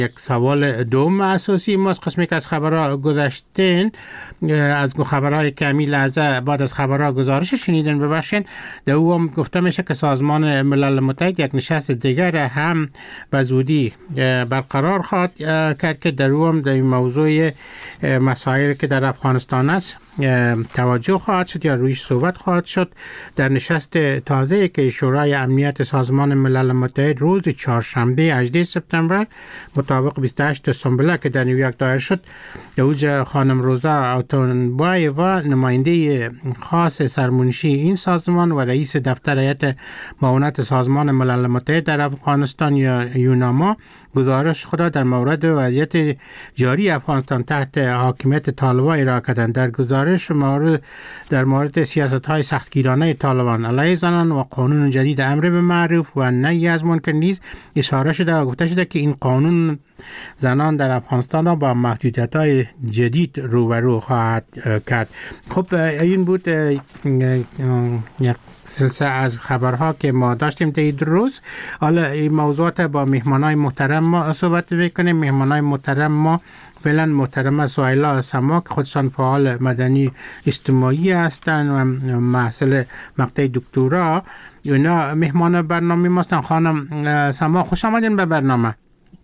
یک سوال دوم اساسی ماست. قسمی که از خبرها گذشتین، از خبرهای که امی لحظه بعد از خبرها گزارش شنیدن ببخشین، در او هم گفته میشه که سازمان ملل متحد یک نشست دیگر هم به زودی برقرار خواهد کرد که در او هم در این موضوع مسائلی که در افغانستان است توجه خواهد شد یا رویش صحبت خواهد شد. در نشست تازه که شورای امنیت سازمان ملل متحد روز چهارشنبه 18 سپتامبر مطابق 28 سنبله که در نیویورک دایر شد، اوج خانم روزا اوتونبای و نماینده خاص سرمنشی این سازمان و رئیس دفتر هیئت معاونت سازمان ملل متحد در افغانستان یا یوناما گزارش خود در مورد وضعیت جاری افغانستان تحت حاکمیت طالبان ارائه کردند. در گزارش در مورد سیاست‌های سختگیرانه طالبان علیه زنان و قانون جدید امر به معروف و نهی از منکر نیز اشاره شده و گفته شده که این قانون زنان در افغانستان را با محدودیت‌های جدید روبرو خواهد کرد. خب این بود یک سلسله از خبرها که ما داشتیم در روز. حالا این موضوعات با مهمانای محترم ما صحبت میکنیم. مهمانای محترم ما فعلا محترمه سهیلا سما که خودشان فعال مدنی اجتماعی هستند و محصل مقطع دکترا، اینا مهمان برنامه ما هستند. خانم سما خوش آمدین به برنامه.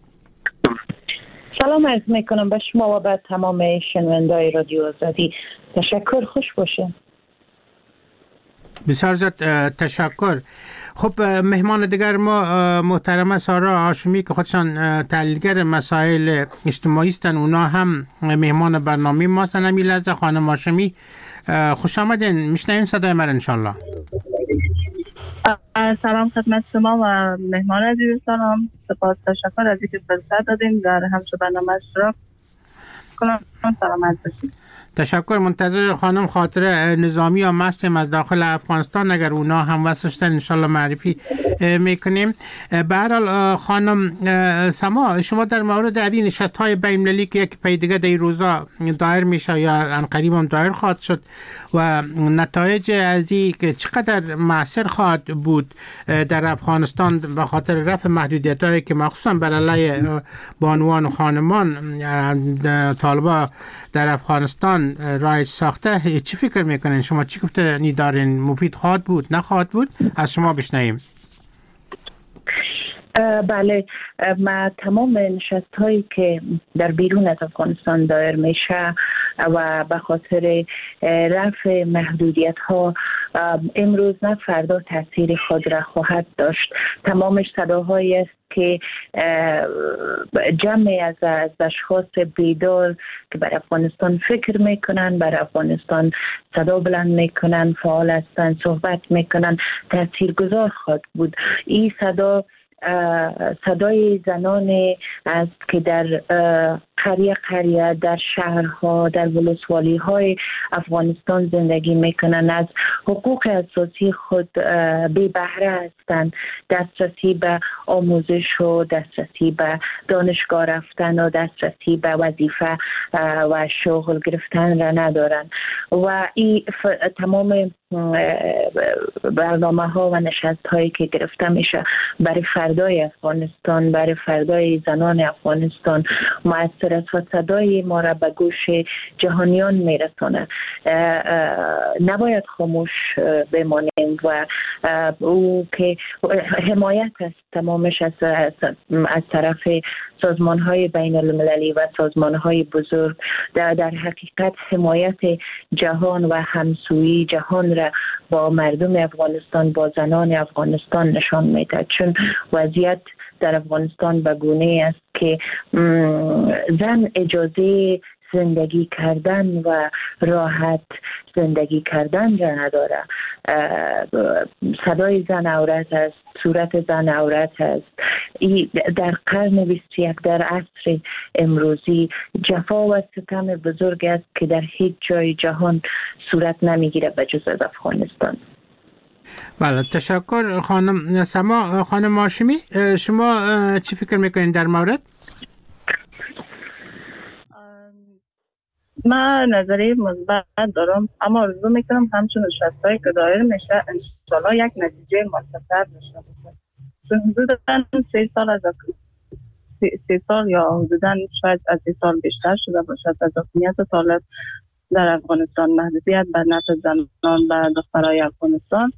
سلام عرض میکنم به شما و به تمام شنوندای رادیو آزادی. تشکر، خوش باشه. بسیار زیاد تشکر. خب مهمان دیگر ما محترمه سارا هاشمی که خودشان تحلیلگر مسائل اجتماعی هستند، اونا هم مهمان برنامه ما هستند. امی لحظه خانم هاشمی خوش آمدین، میشنوین صدای من انشالله. سلام خدمت شما و مهمان عزیزتانم. سپاس، تشکر از اینکه فرصت دادین در همچو برنامه اشتراک کنم. سلامت باشید. تشکر. منتظر خانم خاطره نظامی هم هستیم از داخل افغانستان، اگر اونا هم وصلشتن انشالله معرفی میکنیم. به هر حال خانم سما، شما در مورد این نشست های بین المللی که یک پی دیگه در روزا دایر میشه یا عنقریب هم دایر خواهد شد و نتایج از این که چقدر مؤثر خواهد بود در افغانستان به خاطر رفع محدودیت هایی که مخصوصا بر علیه بانوان و خانمان طالبا در افغانستان رایج ساخته، چی فکر میکنین شما؟ چی گفته نیدارین؟ مفید خواهد بود نخواهد بود؟ از شما بشنویم. بله، ما تمام نشست هایی که در بیرون از افغانستان دایر میشه و به خاطر رفع محدودیت ها امروز نه فردا تاثیر خود را خواهد داشت. تمامش صداهایی است که جمعی از اشخاص بیدار که بر افغانستان فکر میکنن، بر افغانستان صدا بلند میکنن، فعال هستن، صحبت میکنن، تاثیرگذار خواهد بود. این صدای زنانی است که در قریه در شهرها، در ولسوالی های افغانستان زندگی میکنن، از حقوق اساسی خود بی بهره هستند. دسترسی به آموزش و دسترسی به دانشگاه رفتن و دسترسی به وظیفه و شغل گرفتن را ندارن و این تمام برنامه ها و نشست هایی که گرفته میشه برای فردای افغانستان، برای فردای زنان افغانستان مؤثر است و صدای ما را به گوش جهانیان میرسانه. نباید خاموش بمانیم و او که حمایت است تمامش از طرف سازمان های بین المللی و سازمان های بزرگ در حقیقت حمایت جهان و همسویی جهان را با مردم افغانستان، با زنان افغانستان نشان میده، چون وضعیت در افغانستان به گونه است که زن اجازه زندگی کردن و راحت زندگی کردن را نداره. صدای زن عورت است، صورت زن عورت است. در قرن 21 در عصر امروزی جفا و ستم بزرگ است که در هیچ جای جهان صورت نمیگیره به جز از افغانستان. بله، تشکر خانم سما. خانم هاشمی، شما چی فکر میکنین در مورد؟ من نظری مثبت دارم، اما آرزو میکنم همچون نشستایی که دایر میشه انشالله یک نتیجه مثبت داشته باشه، چون حدوداً 3 سال از 3 سال یا حدوداً شاید از 3 سال بیشتر شده باشد از حکومت طالب در افغانستان محدودیت بر نفع زنان و دخترای افغانستان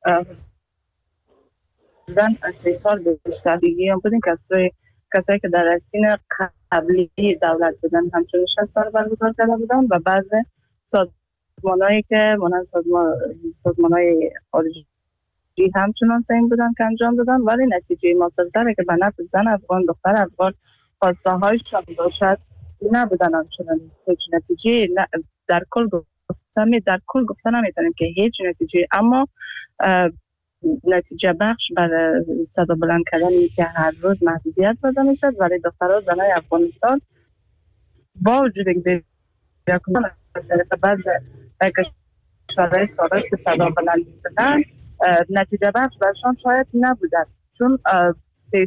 حدوداً از 3 سال بیشتر دیگه هم بودیم. کسایی که در استین قبلی دولت بودن همچون نشست رو برگزار کرده بودن و بعض سازمانایی که مانند سازمانای خارجی همچنان سعی بودن که انجام دادن، ولی نتیجه موثرتری که به نفع زن افغان دختر افغان خواسته هایشان باشد نبودن. همچنان هیچ نتیجه در کل گفتن نمیتونیم که هیچ نتیجه، اما نتیجه بخش بر صدا بلند کردن که هر روز محدودیت وضع میشد، ولی دخترها زنای افغانستان با وجود اینکه بعض کشورهای سابق که صدا بلند می‌کردن نتیجه بخش برشان شاید نبودن، چون 3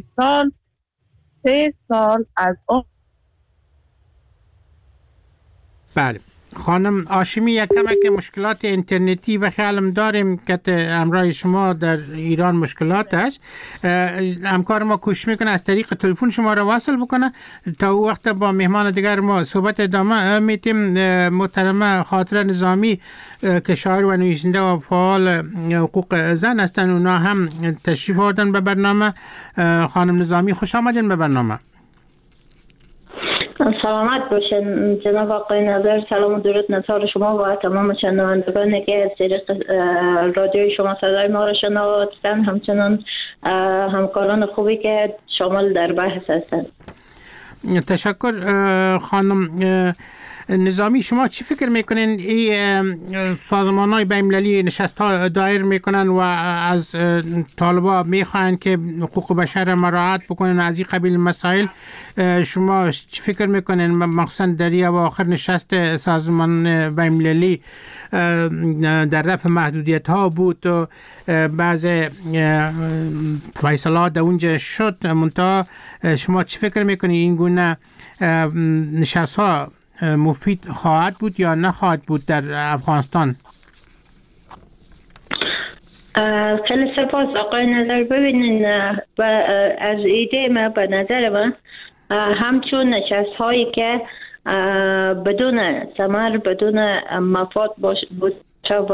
سال از اون. بله خانم هاشمی، یک کمک مشکلات اینترنتی و خیالم داریم که همراه شما در ایران مشکلات است. همکار ما کوشش میکنه از طریق تلفن شما را واصل بکنه تا او وقت با مهمان دیگر ما صحبت ادامه میتیم. محترمه خاطره نظامی که شاعر و نویسنده و فعال حقوق زن هستند، اونا هم تشریف آوردن به برنامه. خانم نظامی خوش آمدین به برنامه. سلامت باشین جناب آقای نظر. سلام و درود نثار شما و تمام شنوندگانی که از طریق رادیوی شما صدای ما را شنوادن، همچنان همکاران خوبی که شامل در بحث هستند. تشکر. خانم نظامی، شما چی فکر میکنین این سازمان‌های بین‌المللی نشست‌ها دایر میکنن و از طالبا میخواین که حقوق بشر مراعات بکنن از این قبیل مسائل؟ شما چی فکر میکنین مخصوصا در اواخر نشست سازمان بین‌المللی در رفع محدودیت ها بود و بعض فیصلات در اونجا شد، منتها شما چی فکر میکنین این گونه نشست ها مفید خواهد بود یا نخواهد بود در افغانستان؟ خیلی سپاس آقای نظر. ببینین از ایده ما به نظر من همچون نشست هایی که بدون ثمر بدون مفاد بود و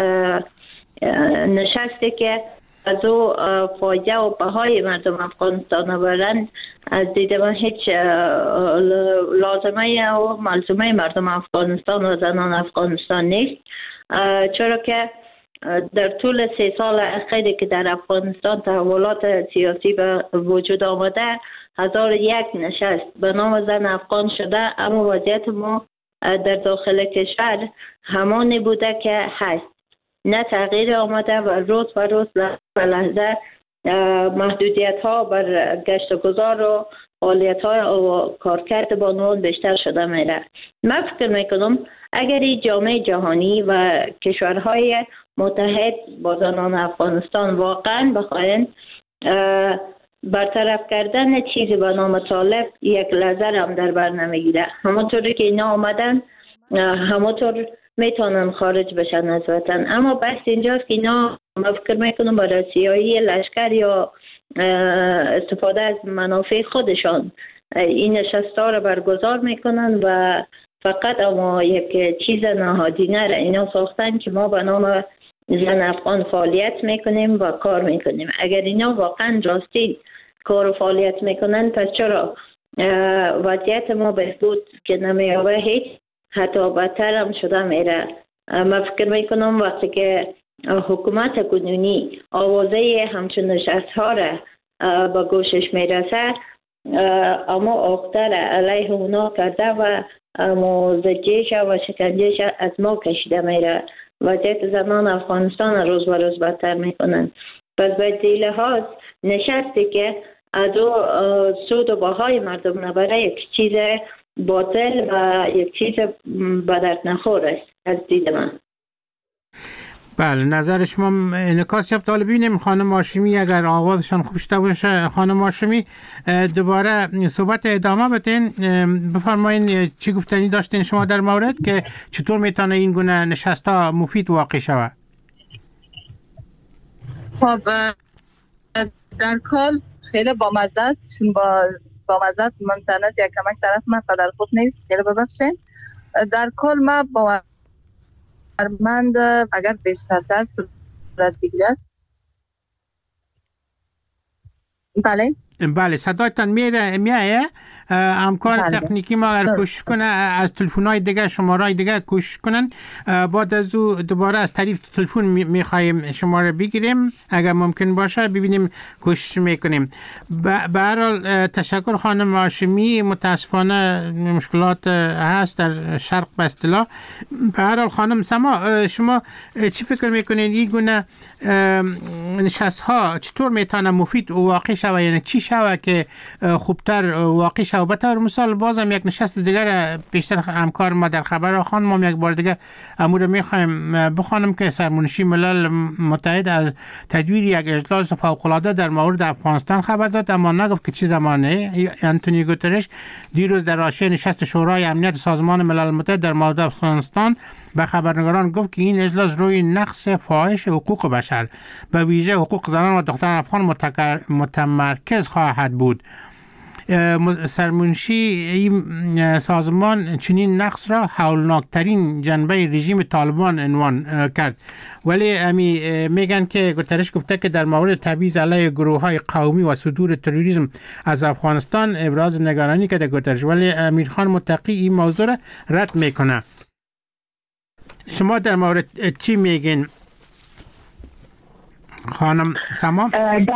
نشستی که از او فایده و بهای مردم افغانستان آورند، از دید من هیچ لازمه و ملزومه مردم افغانستان و زنان افغانستان نیست، چرا که در طول 3 سال اخیری که در افغانستان تحولات سیاسی به وجود آمده 1001 نشست به نام زن افغان شده، اما وضعیت ما در داخل کشور همانی بوده که هست، نه تغییر آمده و روز به لحظه محدودیت ها بر گشت و گذار و فعالیت های و کارکرد بانوان بیشتر شده میره. من فکر میکنم اگر این جامعه جهانی و کشورهای متحد با زنان افغانستان واقعا بخواین برطرف کردن چیزی به نام طالب، یک لحظه هم در بر نمیگیره. همونطوری که اینا آمدن همونطور میتونن خارج بشن از وطن، اما بحث اینجاست که اینا من فکر میکنم برای سیاهی لشکر یا استفاده از منافع خودشان این نشست‌ها رو برگزار میکنن و فقط اما یک چیز نهادینه را اینا ساختن که ما به نام زن افغان فعالیت میکنیم و کار میکنیم. اگر اینا واقعا راستی کار و فعالیت میکنن، پس چرا وضعیت ما بهبود که نمیابه، هیچ حتی بدتر هم شده میره. من فکر میکنم وقتی که حکومت کنونی آوازه همچون نشست ها را با گوشش میرسه، اما آختر علیه اونا کرده و موزجیش و شکنجهش از ما کشیده میره. وضعیت زنان افغانستان روز به روز بدتر میکنن. پس به این لحاظ نشستی که از او سود و بهای مردم نبره یک چیز باطل و یک چیز بدرد نخور است از دید من. بله، نظر شما انعکاس یافت. حالا ببینیم خانم هاشمی اگر آوازشان خوب شده باشه. خانم هاشمی دوباره صحبت ادامه بدین، بفرمایین چی گفتنی داشتین شما در مورد که چطور میتونه این گونه نشست ها مفید واقع شود؟ خب در کال خیلی بامزد، چون با مزد منتنت یک کمک طرف من پدر خود نیست، خیلی ببخشین. در کل ما باورمند اگر بیشتر صورت بگیرد. بله صدایتان میایه. همکار تکنیکی ما اگر کوشش کنه از تلفن‌های دیگه شماره‌های دیگه کوشش کنن، بعد از او دوباره از طریق تلفن میخوایم شماره بگیریم اگر ممکن باشه، ببینیم کوشش میکنیم. به هر حال تشکر خانم هاشمی. متاسفانه مشکلات هست در شرق به اصطلاح. به هر حال خانم سما، شما چی فکر میکنید این گونه نشست ها چطور میتونه مفید و واقعی شوه؟ یعنی چی شوه که خوبتر واقعی شوه؟ به طور مثال بازم یک نشست دیگر بیشتر همکار ما در خبر خانم یک بار دیگه امور میخوایم بخوانم که سرمنشی ملل متحد از تدویر یک اجلاس فوق‌العاده در مورد افغانستان خبر داد، اما نگفت که چه زمانه. آنتونیو گوترش دیروز در حاشیه نشست شورای امنیت سازمان ملل متحد در مورد افغانستان به خبرنگاران گفت که این اجلاس روی نقض فاحش حقوق بشر به ویژه حقوق زنان و دختران افغان متمرکز خواهد بود. سرمنشی این سازمان چنین نقص را هولناکترین جنبه رژیم طالبان عنوان کرد، ولی میگن که گوترش گفته که در مورد تبعیض علیه گروه‌های قومی و صدور تروریسم از افغانستان ابراز نگرانی کرده گوترش، ولی امیرخان متقی این موضوع را رد میکنه. شما در مورد چی میگین خانم سما؟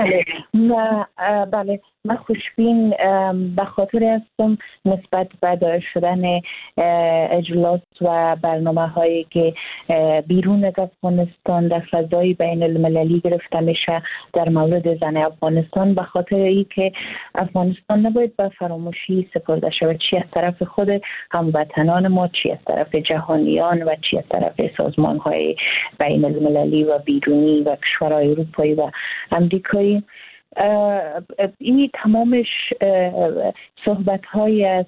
بله من خوشبین به خاطر هستم نسبت به دایر شدن اجلاس و برنامه هایی که بیرون از افغانستان در فضای بین المللی گرفته میشه در مورد زن افغانستان، به خاطر ای که افغانستان نباید به فراموشی سپرده شود، چی از طرف خود هموطنان ما، چی از طرف جهانیان و چی از طرف سازمان های بین المللی و بیرونی و کشورهای اروپایی و امریکایی. این تمامش صحبت های است،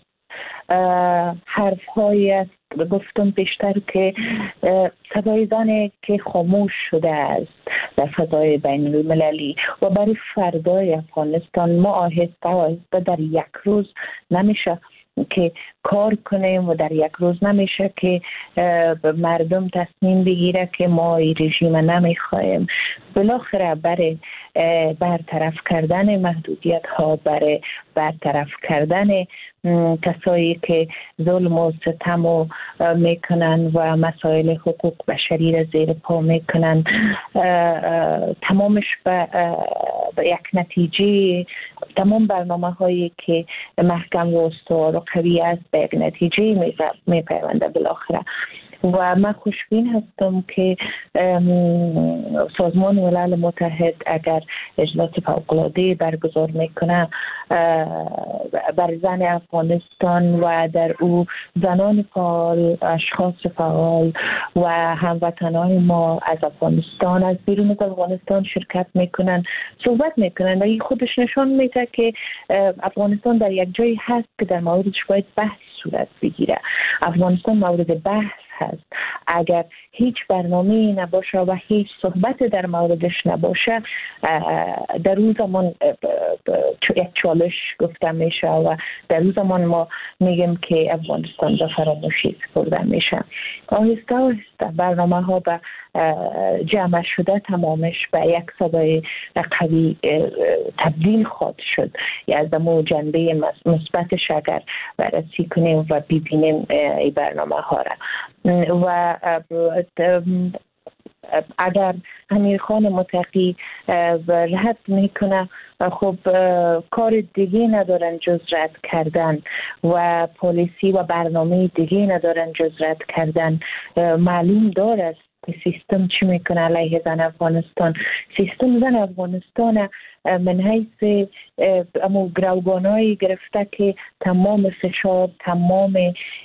حرف های است. گفتم بیشتر که صدای زنی که خاموش شده است در فضای بین المللی و برای فردای افغانستان ما آهسته در یک روز نمیشه که کار کنیم و در یک روز نمیشه که مردم تصمیم بگیره که ما این رژیم نمیخوایم. بالاخره برای برطرف کردن محدودیت ها، برای برطرف کردن کسایی که ظلم و ستم میکنن و مسائل حقوق بشری را زیر پا میکنن، تمامش به یک نتیجه، تمام برنامه هایی که محکم و استوار و قوی است به یک نتیجه میپیونده بالاخره. و من خوشبین هستم که سازمان ملل متحد اگر اجلاس فوق‌العاده برگزار میکنه بر زن افغانستان و در او زنان فعال، اشخاص فعال و هموطنان ما از افغانستان، از بیرون از افغانستان شرکت میکنن، صحبت میکنن و این خودش نشان میده که افغانستان در یک جایی هست که در موردش باید بحث صورت بگیره. افغانستان مورد بحث هست. اگر هیچ برنامه‌ای نباشه و هیچ صحبت در موردش نباشه، در اون زمان یک چالش گفته میشه و در اون زمان ما میگیم که افغانستان به فراموشی سپرده میشه. آهسته آهسته برنامه ها به جمع شده تمامش به یک صدای قوی تبدیل خواهد شد. از دمو جنبه مثبتش اگر بررسی کنیم و ببینیم این برنامه ها را و اگر امیرخان متقی رد میکنه، خب کار دیگه ندارن جز رد کردن و پالیسی و برنامه دیگه ندارن جز رد کردن. معلوم داره سیستم چی میکنه علیه زن افغانستان. سیستم زن افغانستان من حیث امو گروگانایی گرفته که تمام فشار، تمام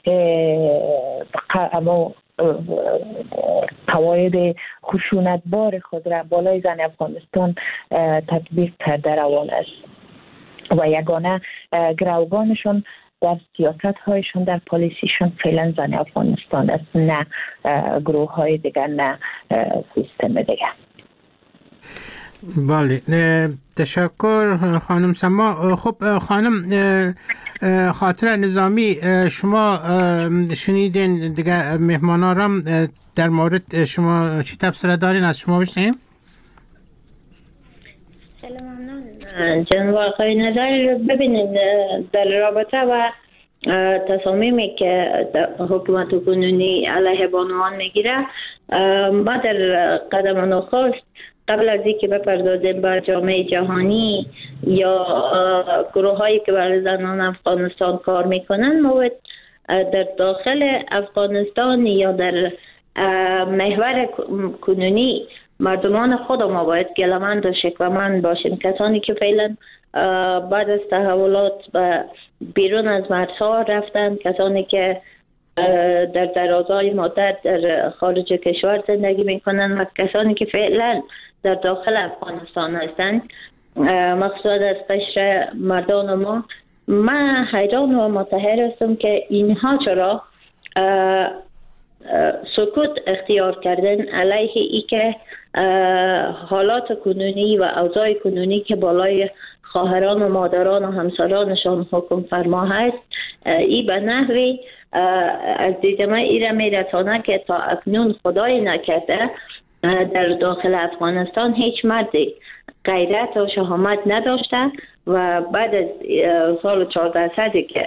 قواعد خشونتبار خود را بالای زن افغانستان تطبیق کرده روان است و یگانه گروگانشون در سیاست هایشون، در پالیسیشون فعلا زن افغانستان است، نه گروه های دیگر، نه سیستم دیگر. بله، تشکر خانم سما. خب خانم خاطره نظامی، شما شنیدین دیگه مهمانارم در مورد شما چی تبصره دارین؟ از شما بشنیم. خیلی ممنون جناب آقای نظر. ببینید در رابطه و تصامیمی که حکومت کنونی علیه بانوان میگیره، ما در قدم نخست قبل از اینکه بپردازیم به جامعه جهانی یا گروه هایی که برای زنان افغانستان کار میکنن، ما در داخل افغانستان یا در محور کنونی مردمان خود ما باید گلمند و شکوهمند باشیم. کسانی که فعلا بعد از تحولات بیرون از مرزها رفتن، کسانی که در درازای مدت در خارج کشور زندگی میکنن و کسانی که فعلا در داخل افغانستان هستند، مقصود از قشر مردان ما، من حیران و متحیر هستم که اینها چرا سکوت اختیار کردن علیه ای که حالات کنونی و اوضاع کنونی که بالای خواهران و مادران و همسرانشان حکم فرما هست، ای به نحوی از دید من ای را میرسانه که تا اکنون خدای نکرده در داخل افغانستان هیچ مردی غیرت و شهامت نداشته و بعد از سال 1400 که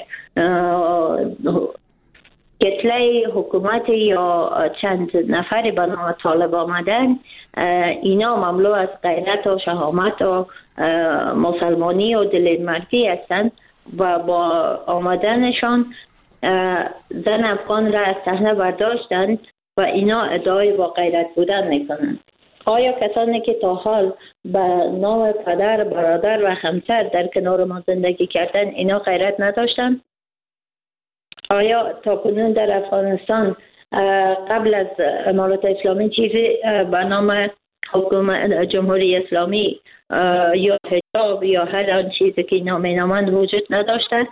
کتله حکومت یا چند نفر به نام طالب آمدن، اینا مملو از غیرت و شهامت و مسلمانی و دلمردی هستند و با آمدنشان زن افغان را از صحنه برداشتند و اینا ادعای با غیرت بودن میکنند. آیا کسانی که تا حال به نام پدر، برادر و همسر در کنار ما زندگی کردن اینا غیرت نداشتند؟ آیا تا کنون در افغانستان قبل از امارت اسلامی چیزی به نام حکومت جمهوری اسلامی یا حجاب یا هر آن چیزی که اینا مینامند وجود نداشته؟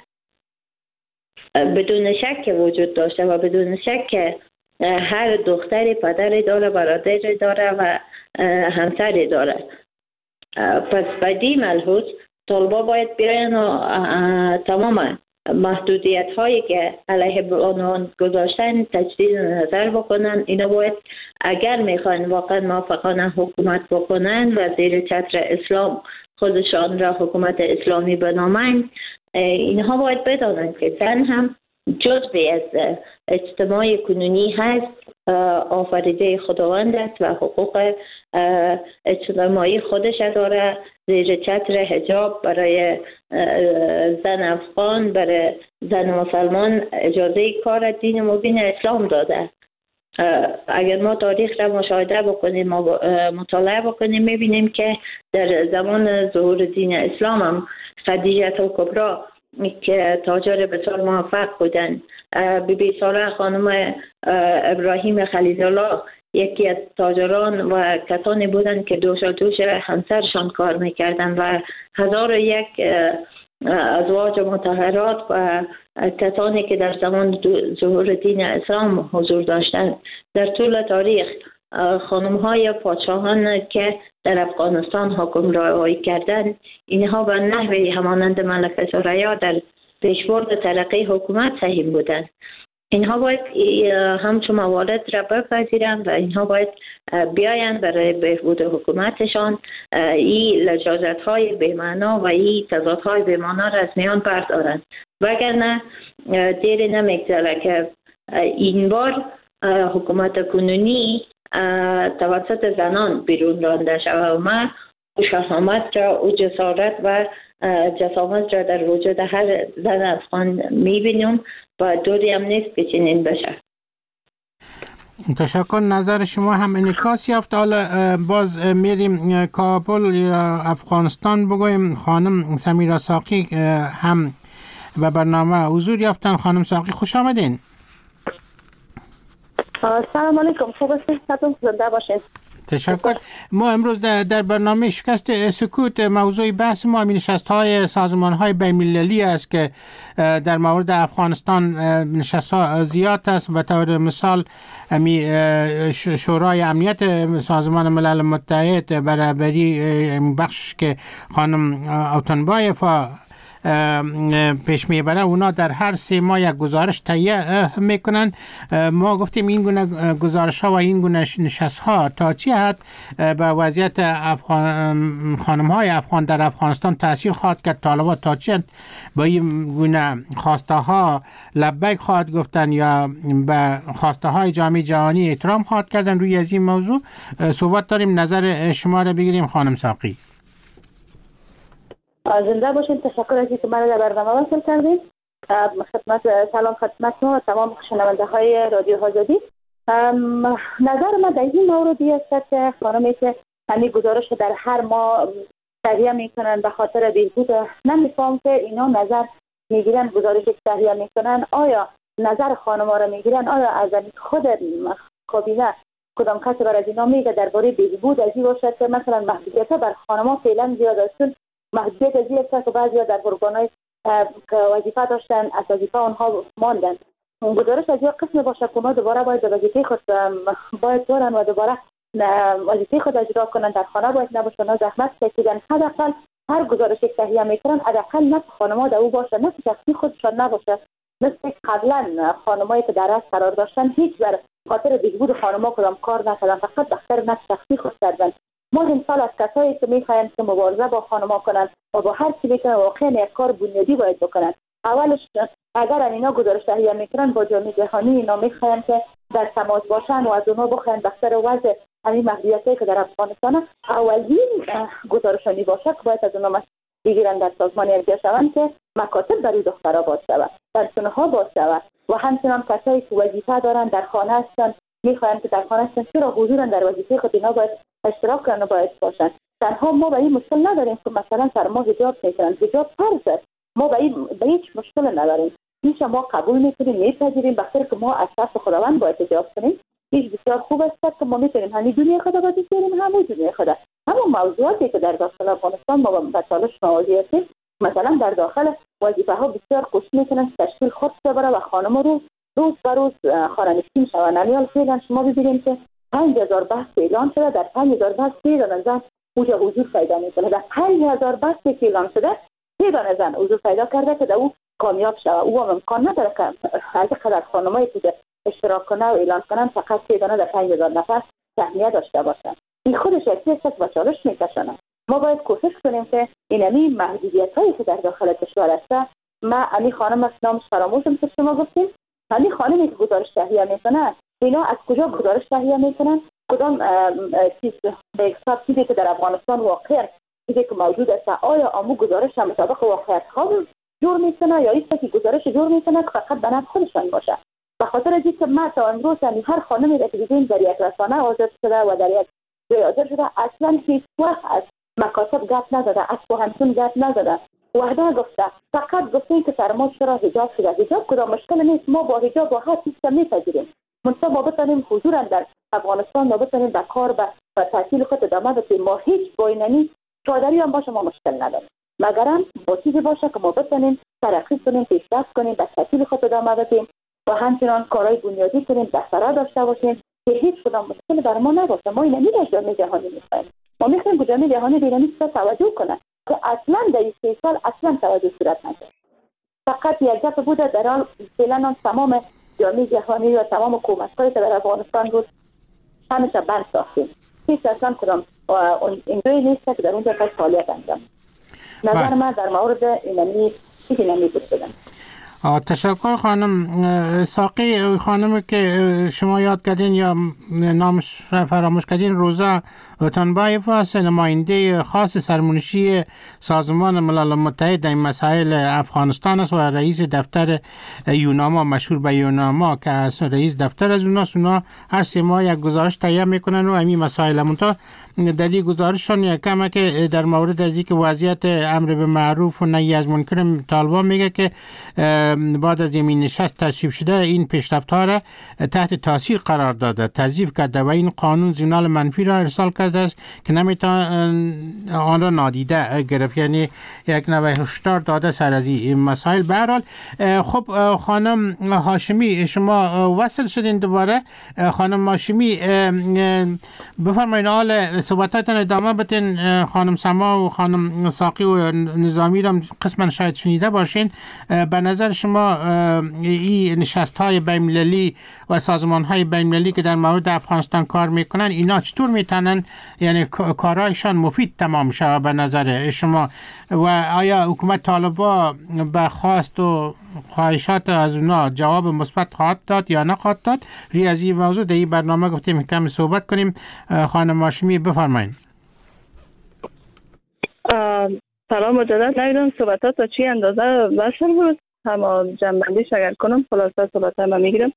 بدون شک وجود داشته و بدون شک هر دختری پدری داره، برادری داره و همسری داره. پس بدی ملحوظ طالبا باید بیاین و تمام محدودیت هایی که علیه بانوان گذاشتن تجدید نظر بکنن. اینا باید اگر میخوان واقعا موافقانه حکومت بکنن و زیر چتر اسلام خودشان را حکومت اسلامی بنامند، اینها باید بدانند که زن هم جزئی از اجتماع کنونی هست، آفریده خداوند است و حقوق اجتماعی خودش داره. زیر چتر حجاب برای زن افغان، برای زن مسلمان اجازه کار دین مبین اسلام داده. اگر ما تاریخ را مشاهده بکنیم، مطالعه بکنیم، میبینیم که در زمان ظهور دین اسلام هم خدیجه کبری که تاجر بسیار موفق بودن، بیبی ساره خانم ابراهیم خلیل الله یکی از تاجران و کسانی بودند که دوش همسرشان کار میکردن و 1001 ازواج مطهرات و کسانی که در زمان ظهور دین اسلام حضور داشتند. در طول تاریخ خانم های پادشاهان که در افغانستان حکمرانی کردند، اینها به نحوی همانند ملکه ثریا در پیشبرد ترقی حکومت سهیم بودند. اینها باید همچون موارد را بپذیرند و اینها باید بیایند برای بهبود حکومتشان این لجاجت های بی‌معنا و این تضادهای بی‌معنا را از میان بردارند، وگرنه دیری نمیگذره که این بار حکومت کنونی توسط زنان بیرون رانده شود و ما او شهامت را، او جسارت و جسامت را در وجود هر زن افغان میبینیم و دوری هم نیست که چنین بشه. تشکر. نظر شما هم انعکاس یافت. حالا باز میریم کابل یا افغانستان بگویم. خانم سمیرا ساقی هم به برنامه حضور یافتن. خانم ساقی خوش آمدین. سلام علیکم، خوب هستید؟ زنده باشید. تشکر. ما امروز در برنامه شکست سکوت موضوع بحث ما نشست‌های سازمان‌های بین‌المللی است که در مورد افغانستان نشست‌ها زیاد است. به طور مثال شورای امنیت سازمان ملل متحد برابری بخش که خانم اوتنبایف پیش میبره، اونا در هر 3 ماه یک گزارش تهیه میکنن. ما گفتیم این گونه گزارش ها و این گونه نشست ها تا چه حد به وضعیت خانم های افغان در افغانستان تاثیر خواهد کرد؟ طالبان تا چه حد با این گونه خواسته ها لبیک خواهد گفتن یا به خواسته های جامعه جهانی احترام خواهد کردن؟ روی از این موضوع صحبت داریم. نظر شما را بگیریم خانم ساقی. زنده باشین. تشکر از اینکه من در برنامه وصل کردید. سلام خدمت شما و تمام شنونده های رادیو آزادی. نظر من در این موردی است که خانمی که همین گزارش در هر ماه تهیه میکنن به خاطر بهبود، نمیفهم که اینا نظر میگیرن گزارش تهیه میکنن، آیا نظر خانم‌ها را میگیرن؟ آیا از خود کابینه کدام کسی بر از اینا میگه درباره بهبود از این باشد که مثلا محدودیت‌ها بر خانم‌ها فعلا زیاد است؟ محدودیت از این است که بعضی در ارگان‌های که وظیفه داشتن از وظیفه آنها ماندن. گزارش از این قسم باشه که ما دوباره باید وظیفه خود باید دارن و دوباره وظیفه خود اجرا کنن، در خانه باید نباشن، زحمت کشیدن. حداقل هر گزارش که تهیه میکنن حداقل نفس خانم‌ها در او باشه، نفس شخصی خودشان نباشه. مثل قبلا خانمایی که در از قرار داشتن هیچ بر خاطر بهبود خانم‌ها کدام کار نکردن، فقط بخاطر نفس شخصی خود کردن. ما امسال از کسایی که میخواین که مبارزه با خانم‌ها کنن و با هر چیزی که واقعا یک کار بنیادی باید بکنن. اولش اگر اینا گزارش تهیه میکنن با جامعه جهانی، اینا میخواین که در تماس باشن و از اونها بخواین بخاطر وضع همین محدودیتی که در افغانستان اولین گزارشانی باشه که باید از اونها بگیرن در سازمان ارجاع شوند که مکاتب برای دخترها باز شود، درس‌ها باز شود و همچنان کسایی که وظیفه دارن در خانه هستن میخواین که در خانه هستن چرا حضورن در وظیفه خود اینا باید اشتراک کنن و باید باشن. تنها ما به این مشکل نداریم که مثلا سر ما حجاب میکنن، حجاب فرض است، ما به هیچ مشکل نداریم، هیچ ما قبول میکنیم، میپذیریم، بخاطر که ما از طرف خداوند باید حجاب کنیم. هیچ بسیار خوب است که ما میتونیم همین دنیا خدا باید بسیاریم همون دنیا خدا. اما موضوعاتی که در داخل افغانستان ما به چالش مواجه هستیم، مثلا در داخل وظیفه ها بسیار کوشش میکنن تشکیل خود بره و خانم روز به روز خارنشین شوند. امیال فعلا شما ببینید که 5000 بحث اعلان شده، در 5000 بحث 3 زن اونجا حضور پیدا میکنه. در 5000 بحث که اعلان شده 3 زن حضور پیدا کرده که در او کامیاب شود. او هم امکان نداره که از قدر خانمایی که اشتراک کنه و اعلان کنن فقط 3 در 5000 نفر تهنیه داشته باشن. این خودش یک چیز با چالش میکشونه. ما باید کوشش کنیم که این محدودیت‌هایی که در داخل کشور است، ما امی خانم از نامش فراموشم که شما گفتیم، همین خانمی که گزارش تهیه میکنن اینا از کجا گزارش تهیه میکنن؟ کدام چیز به حساب چیزی که در افغانستان واقعا چیزی که موجود است، آیا آمو گزارش هم مطابق واقعیت ها جور میکنه یا ایسته که گزارش جور میکنه که فقط به نفع خودشان باشه؟ به خاطر از اینکه ما تا امروز هر خانمی را که دیدیم در یک رسانه آزاد شده و در یک جای آزاد شده، اصلا هیچ وقت از مکاتب گپ نزده، از پوهنتون گپ نزده، وحده گفته، فقط گفته که سر ما چرا حجاب شده. حجاب کدام مشکل نیست، ما با حجاب با هر چیز میپذیریم. منتها ما بتونیم حضورا در افغانستان، ما بتونیم در کار و تحصیل خود ادامه بدیم. ما هیچ بایننی چادری هم باشه ما مشکل نداریم، مگرم با چیزی باشه که ما بتونیم ترقی کنیم، پیشرفت کنیم، در تحصیل خود ادامه بدیم و همچنان کارهای بنیادی کنیم، دفترها داشته باشیم که هیچ کدام مشکل بر ما نباشه. ما اینمی در جامعه جهانی میخوایم. ما میخوایم جامعه جهانی به اینمی توجه کنه که اصلا در این 3 سال اصلا توجه صورت نکرد. فقط یک دفعه بوده در حال فعلا تمام جامعه جهانی و تمام حکومت‌هایی که در افغانستان بود همیشه بند ساختیم. هیچ اصلا کدام اینجوری نیست که در اونجا فعالیت انجام. نظر من در مورد اینمی بود بدن. تشکر خانم ساقی. خانم که شما یاد کردین یا نامش فراموش کردین، روزا اوتنبایف است، نماینده خاص سرمنشی سازمان ملل متحد در مسائل افغانستان است و رئیس دفتر یوناما، مشهور به یوناما که از رئیس دفتر از اونا هر 3 ماه یک گزارش تهیه میکنن و همین مسائل منتها در این گزارششون یکم که در مورد از اینکه وضعیت امر به معروف و نهی از منکر طالبان میگه که بعد از این نشست تصویب شده این پیشرفت‌ها را تحت تاثیر قرار داده، تضعیف کرده و این قانون سیگنال منفی را ارسال کرده است که نمیتوان آن را نادیده گرفت، یعنی یک نوع هشدار داده سر از این مسائل. به هر حال خب خانم هاشمی شما وصل شدین دوباره. خانم هاشمی بفرمایید حال صحبتاتون ادامه بدین. خانم سما و خانم ساقی و نظامی را قسما شاید شنیده باشین. به نظر شما این نشست‌های بین‌المللی و سازمان‌های بین‌المللی که در مورد افغانستان کار میکنن اینا چطور میتونن یعنی کارهایشان مفید تمام شود به نظر شما؟ و آیا حکومت طالبان به خواست و خواهشات از اونا جواب مثبت خواهد داد یا نخواهد داد؟ از این موضوع در این برنامه گفتیم کمی صحبت کنیم. خانم هاشمی بفرمایید. سلام مجدد. نمیدونم صحبتات تا چی اندازه وصل بود، اما جنبندیش اگر کنم خلاصه صحبت ما میگیرم.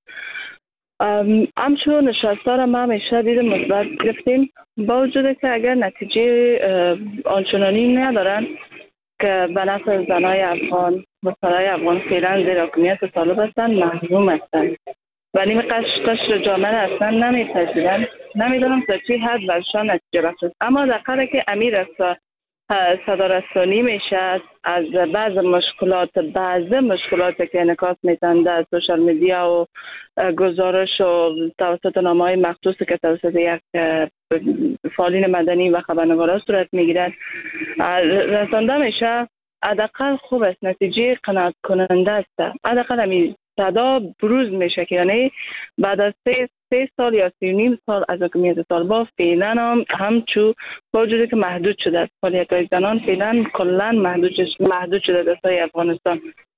همچون نشسته را ما همیشه دید مثبت گرفتیم، با وجود که اگر نتیجه آنچنانی ندارن که به نفع زنای افغان و سرای افغان فعلا زیر حکومت طالب هستن، محروم هستن و نیم قشر جامعه اصلا نمیپذیرن. نمیدونم تا چی حد برشان نتیجه بخش است، اما در قدر که امیر است صدارستانی میشه از بعض مشکلات که انعکاس میتن در سوشال میدیا و گزارش و توسط نامه‌های مخصوصی که توسط یک فعالین مدنی و خبرنگاران صورت میگیرد رسانده میشه، حداقل خوب است، نتیجه قناعت کننده است. حداقل همین صدا بروز میشه که یعنی بعد از 3 سال یا 3.5 سال از حکومت طالبان فعلا همچو با وجودی که محدود شده است، فعالیت‌های زنان فعلا کلا محدود شده در سای افغانستان،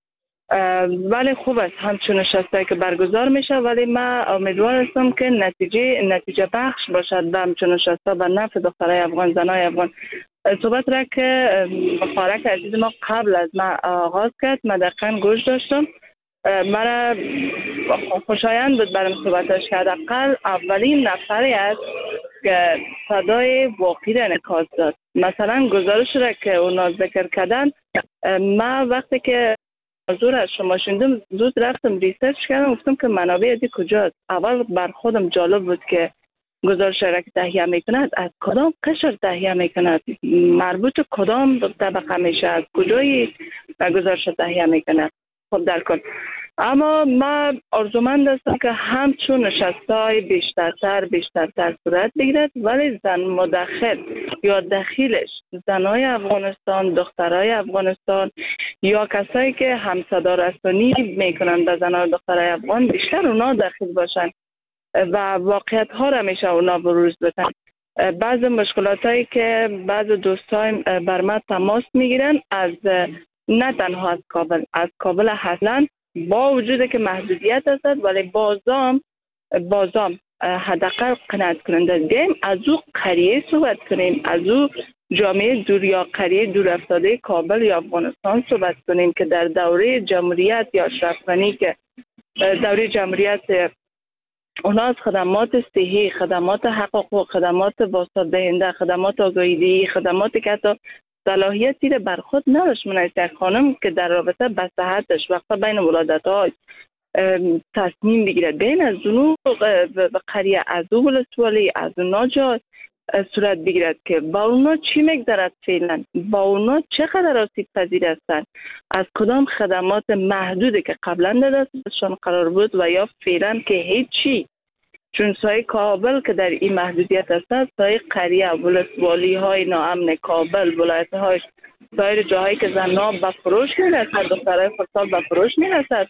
ولی خوب است همچون نشسته که برگزار میشه. ولی من امیدوار هستم که نتیجه بخش باشد و همچون نشسته به نفع دخترای افغان، زنای افغان. صحبت را که مبارک عزیز ما قبل از ما آغاز کرد من دقیقا گوش داشتم، مرا خوشایند بود برام صحبتش که حداقل اولین نفری است که صدای واقعی را انعکاس داد. مثلا گزارش را که اونا ذکر کردن، من وقتی که حضور از شما شنیدم زود رفتم ریسرچ کردم، گفتم که منابع دی کجاست. اول بر خودم جالب بود که گزارش را که تهیه میکند از کدام قشر تهیه میکند، مربوط کدام طبقه میشه، از کجای گزارش تهیه میکند. خب در کل اما من آرزومند هستم که همچون نشستهای بیشترتر صورت بگیرد، ولی زن مداخل یا دخیلش زنای افغانستان، دخترای افغانستان یا کسایی که همصدا رسانی میکنن به زنای دخترای افغان بیشتر اونا دخیل باشن و واقعیت ها را میشه اونا بروز بدن. بعض مشکلات هایی که بعض دوستای بر من تماس میگیرن از نه تنها از کابل هستن، با وجود که محدودیت هست ولی بازم حداقل قناعت کننده. بیایم از او قریه صحبت کنیم، از او جامعه دور یا قریه دور افتاده کابل یا افغانستان صحبت کنیم که در دوره جمهوریت یا اشرف غنی که دوره جمهوریت اونا از خدمات صحی، خدمات حقوق، خدمات واسطه دهنده، خدمات آگاهیدهی، خدماتی که حتی صلاحیتی را بر خود نداشت مناسب خانم که در رابطه به صحتش وقتا بین ولادت‌ها تصمیم بگیرد، بین از اونو به قریه از او ولسوالی از اونا جا صورت بگیرد که با اونا چی میگذرد فعلا، با اونا چقدر آسیب پذیر هستند، از کدام خدمات محدودی که قبلا در دستشان قرار بود و یا فعلا که هیچی. چون سای کابل که در این محدودیت است، سای قریه، ولسوالی های ناامن کابل، ولایت های سایر جاهایی که زنها به فروش میرسد، دخترای خودسال به فروش میرسد،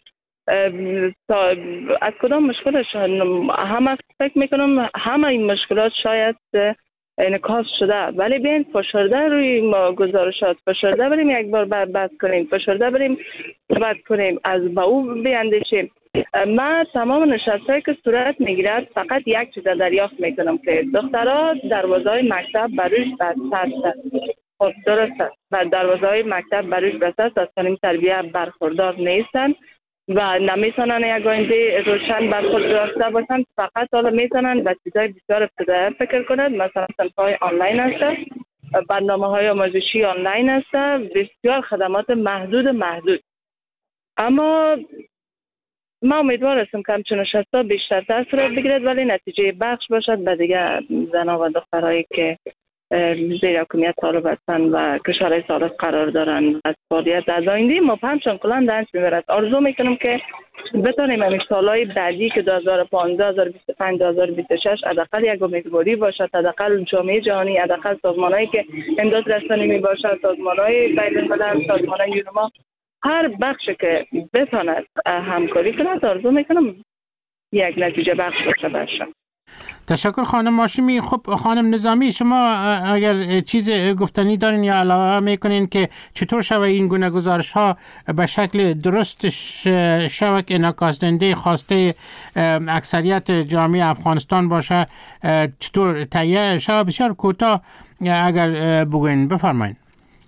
از کدام مشکلش همه فکر میکنم همه این مشکلات شاید انعکاس شده، ولی بیاین فشرده روی گزارشات، فشرده بریم یک بار بحث کنیم، فشرده بریم صحبت کنیم، از با او بیاندیشیم. من تمام نشستهایی که صورت میگیرد فقط یک چیز دریافت میکنم که دخترها دروازه‌های مکتب بروش بسته است. خب درست است و دروازه‌های مکتب بروش بسته است، از تعلیم تربیه برخوردار نیستن و نمیتونن یک آینده روشن برخوردار باشن. فقط حالا میتونن به چیزهای بسیار ابتدایی فکر کنند، مثلا صنف‌های آنلاین هست، برنامه‌های آموزشی آنلاین هست، بسیار خدمات محدود اما ما امیدوار هستم که همچون نشستا بیشتر صورت بگیرد ولی نتیجه بخش باشد به دیگه زنها و دخترهایی که زیر حکومت طالب هستند و کشورهای سابق قرار دارند از فعالیت از آینده ما همچون کلان درس میبرد. آرزو میکنم که بتانیم همین سالهای بعدی که 2015 2025 2026 حداقل یک امیدواری باشد، حداقل جامعه جهانی، حداقل سازمانهایی که امداد رسانی میباشد، سازمانهای بین الملل، سازمانهای یونما، هر بخشی که بتواند همکاری کند، آرزو میکنم یک نتیجه بخش باشه. تشکر خانم هاشمی. خب خانم نظامی، شما اگر چیز گفتنی دارین یا علاوه میکنین که چطور شود این گونه گزارش ها به شکل درست شود که انعکاس دهنده خواسته اکثریت جامعه افغانستان باشه، چطور تهیه شود؟ بسیار کوتاه اگر بگوین بفرمایید.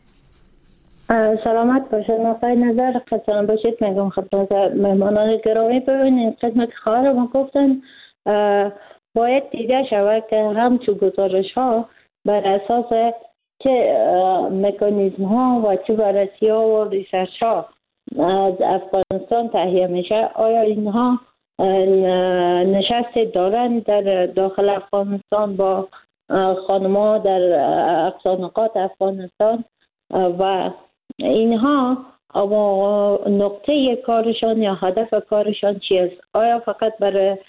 سلامت باشید. نقطه نظر خدمتتون باشید میگم خدمت مهمانان گرامی. ببینید خدمت خواهرم گفتن باید دیده شود که همچون گزارش ها بر اساس چه مکانیزم ها و چه بررسی ها و ریسرچ ها از افغانستان تهیه میشه، آیا اینها نشست دارند در داخل افغانستان با خانم‌ها در اقصانقات افغانستان و اینها اما نقطه کارشان یا هدف کارشان چی است؟ آیا فقط برای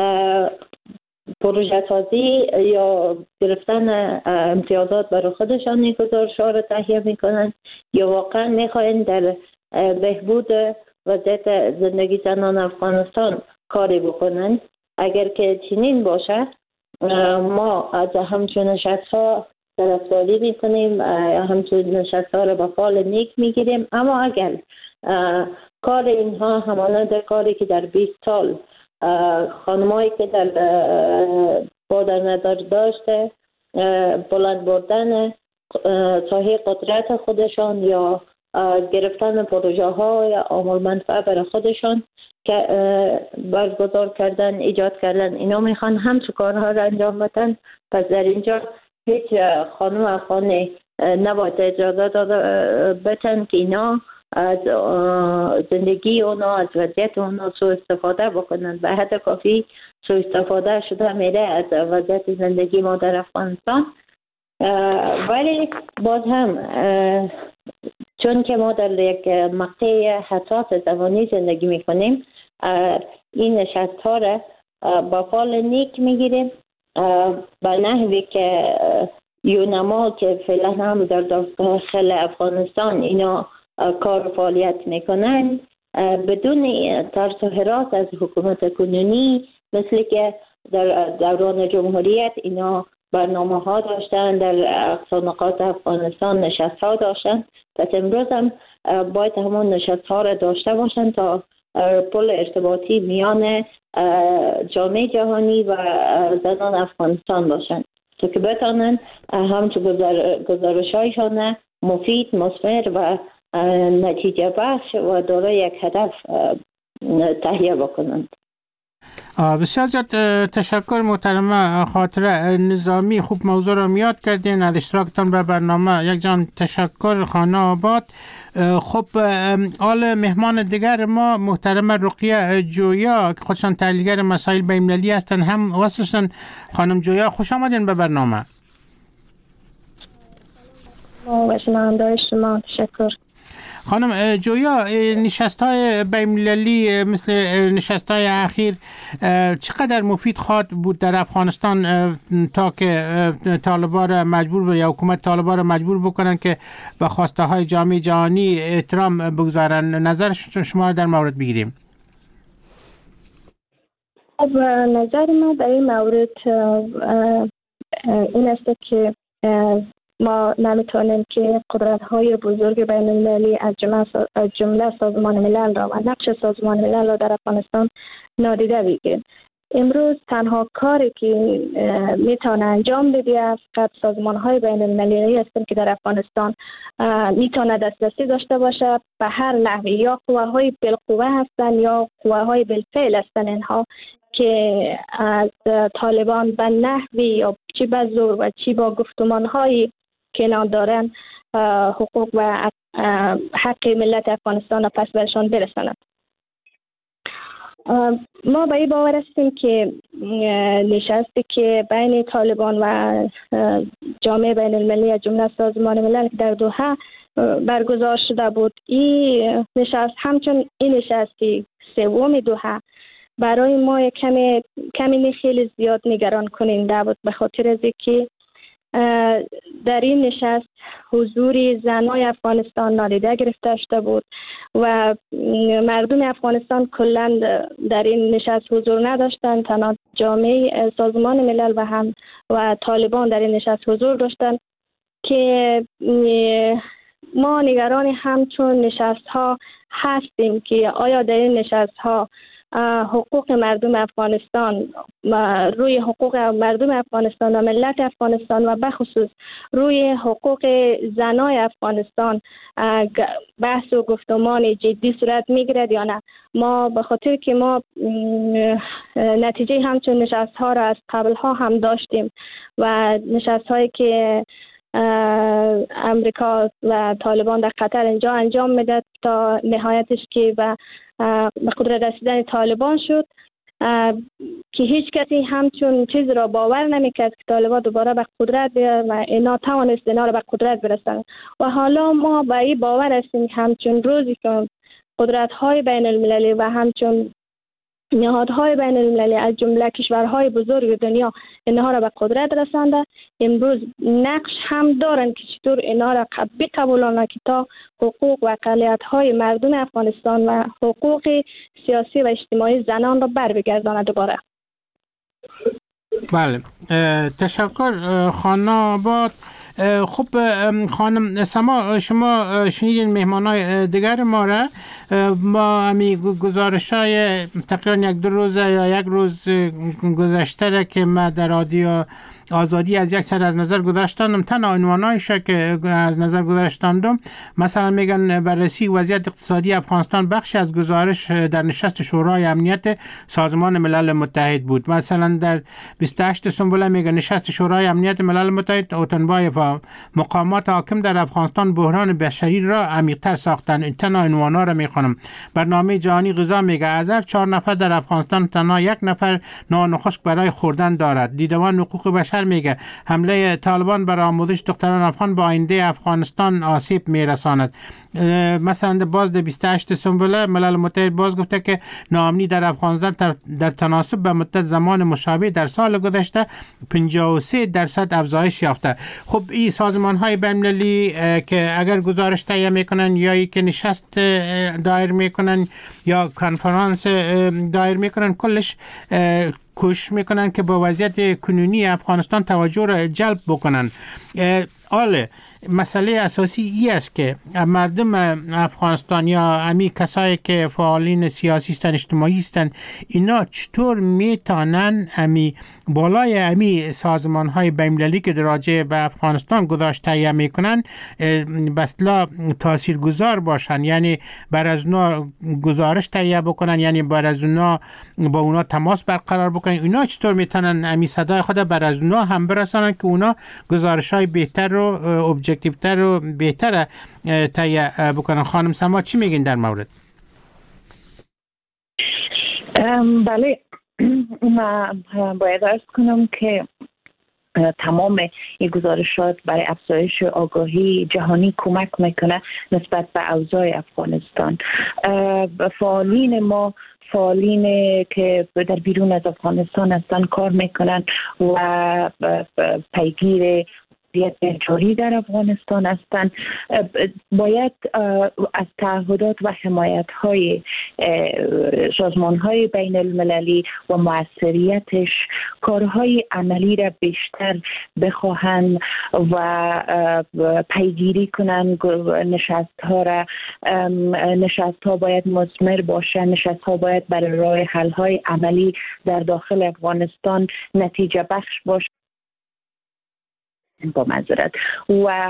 پروژه سازی یا گرفتن امتیازات برای خودشان این گزارش‌ها را تهیه میکنند یا واقعا میخواین در بهبود وضعیت زندگی زنان افغانستان کاری بکنند؟ اگر که چنین باشه ما از همچون نشست‌ها طرفداری میکنیم، همچون نشست‌ها را به فال نیک میگیریم. اما اگر کار اینها همانند کاری که در 20 سال خانمایی که با در نظر داشته بلند بردن ساحه قدرت خودشان یا گرفتن پروژه ها یا عامل منفعه برای خودشان که برگزار کردن، ایجاد کردن، اینا میخوان همچون کارها را انجام بدن. پس در اینجا هیچ خانم افغانی نباید اجازه داده بتن که اینا از زندگی اونا، از وضعیت اونا سوء استفاده بکنند. به حد کافی سوء استفاده شده میره از وضعیت زندگی ما در افغانستان. ولی باز هم چون که ما در یک مقطع حساس زمانی زندگی میکنیم، این نشست ها را با فال نیک میگیریم به نحوی که یونما که فعلا هم در داخل افغانستان اینا کار و فعالیت میکنن بدون ترس و هراس از حکومت کنونی، مثل که در دوران جمهوریت اینا برنامه ها داشتن، در اقصانقات افغانستان نشست ها داشتن. پس امروز هم باید همون نشست ها را داشته باشن تا پل ارتباطی میان جامعه جهانی و زنان افغانستان باشن تا که بتانن همچون گزارش هایشان مفید، مثمر و نتیجه بخش و دارای یک هدف تهیه بکنند. بسیار زیاد تشکر محترمه خاطره نظامی. خوب موضوع را میاد کردین، از اشتراکتان به برنامه. یک جان تشکر. خانه آباد. خب حال مهمان دیگر ما محترمه رقیه جویا که خودشان تحلیلگر مسائل بین‌المللی هستند، هم وصلشون. خانم جویا خوش آمدین به برنامه. شما تشکر. خانم جویا، نشست‌های بین‌المللی مثل نشست‌های اخیر چقدر مفید خواهد بود در افغانستان تا که طالبان را مجبور یا حکومت طالبان را مجبور بکنن که به خواسته های جامعه جهانی احترام بگذارن؟ نظر شما در مورد بگیریم. نظر ما در این مورد این است که ما نمیتونیم که قدرت‌های بزرگ بین المللی از جمله سازمان ملل را و نقش سازمان ملل را در افغانستان نادیده بگیریم. امروز تنها کاری که میتونه انجام بده است که سازمان‌های بین المللی هستند که در افغانستان میتونه دسترسی داشته باشه به هر نحوی، یا قواهای بالقوه هستند یا قواهای بالفعل هستند، اینها که از طالبان به نحوی یا چی به زور و چی با گفتمان‌های که دارن حقوق و حق ملت افغانستان را پس برشان برساند. ما به این باور هستیم که نشستی که بین طالبان و جامعه بین المللی از جمله سازمان ملل در دوحه برگزار شده بود، این نشست همچون این نشستی سوم دوحه برای ما کمی خیلی زیاد نگران کننده بود، به خاطر از اینکه در این نشست حضور زنای افغانستان نادیده گرفته شده بود و مردم افغانستان کلا در این نشست حضور نداشتند. تنها جامعه سازمان ملل و طالبان در این نشست حضور داشتند که ما نگران همچون نشست ها هستیم که آیا در این نشست ها حقوق مردم افغانستان روی حقوق مردم افغانستان و ملت افغانستان و بخصوص روی حقوق زنای افغانستان بحث و گفتمان جدی صورت میگیرد یا نه. ما به خاطر که ما نتیجه همچون نشست ها را از قبل ها هم داشتیم و نشست هایی که امریکا و طالبان در قطر اینجا انجام میداد تا نهایتش که به قدرت رسیدن طالبان شد، که هیچ کسی همچون چیز را باور نمیکرد که طالبان دوباره به قدرت بیاد و اینا توانست اینا را به قدرت برسند. و حالا ما به این باور هستیم همچون روزی که قدرت های بین المللی و همچون نهادهای بین المللی از جمله کشورهای بزرگ دنیا اینها را به قدرت رسانده، امروز نقش هم دارند که چطور اینها را بقبولانند که تا حقوق و اقلیت‌های مردم افغانستان و حقوق سیاسی و اجتماعی زنان را برگرداند دوباره. بله، تشکر خانم آباد. خب خانم سما، شما شنیدین مهمانای دیگر ما را. ما همی گزارشای تقریبا یک دو روز یا یک روز گذشته را که ما در رادیو آزادی از یک سر از نظر گذاشتم، تنها عنوانایش که از نظر گذاشتم مثلا میگن بررسی وضعیت اقتصادی افغانستان بخشی از گزارش در نشست شورای امنیت سازمان ملل متحد بود. مثلا در 28 سنبله میگن نشست شورای امنیت ملل متحد اوتنبایف و مقامات حاکم در افغانستان بحران بشری را عمیق‌تر ساختند. این تنها عنوانا را میخونم. برنامه جهانی غذا میگه از هر 4 نفر در افغانستان تنها 1 نفر نان خشک برای خوردن دارد. دیدبان حقوق بشر میگه حمله طالبان بر آموزش دختران افغان با آینده افغانستان آسیب میرساند. مثلا باز در 28 سنبله ملل متحد باز گفته که ناامنی در افغانستان در تناسب به مدت زمان مشابه در سال گذشته 53% افزایش یافته. خب این سازمان های بین المللی که اگر گزارش تهیه میکنن یا ای که نشست دایر میکنن یا کنفرانس دایر میکنن، کلش کوشش میکنن که با وضعیت کنونی افغانستان توجه را جلب بکنن. آله مسئله اساسی ای است که مردم افغانستان یا امی کسایی که فعالین سیاسی هستند، اجتماعی هستند، اینا چطور میتونن امی بالای امی سازمان های بین المللی که راجع به افغانستان گزارش تهیه میکنن به اصطلاح تاثیرگذار باشن، یعنی بر از اونا گزارش تهیه بکنن، یعنی بر از اونا با اونا تماس برقرار بکنن. اینا چطور میتونن امی صدای خود بر از اونا هم برسانن که اونا گزارش های بهتر و ابجکتیوتر و بهتر تهیه بکنن؟ خانم سما چی میگین در مورد؟ بله، ما باید عرض کنم که تمام این گزارشات برای افزایش آگاهی جهانی کمک میکنه نسبت به اوضاع افغانستان. فعالین ما، فعالین که در بیرون از افغانستان هستن، کار میکنن و پیگیر جاری در افغانستان هستند. باید از تعهدات و حمایت های سازمان های بین المللی و موثریتش کارهای عملی را بیشتر بخواهند و پیگیری کنند. نشست ها باید مثمر باشند. نشست ها باید برای راه حل های عملی در داخل افغانستان نتیجه بخش باشند. با معذرت و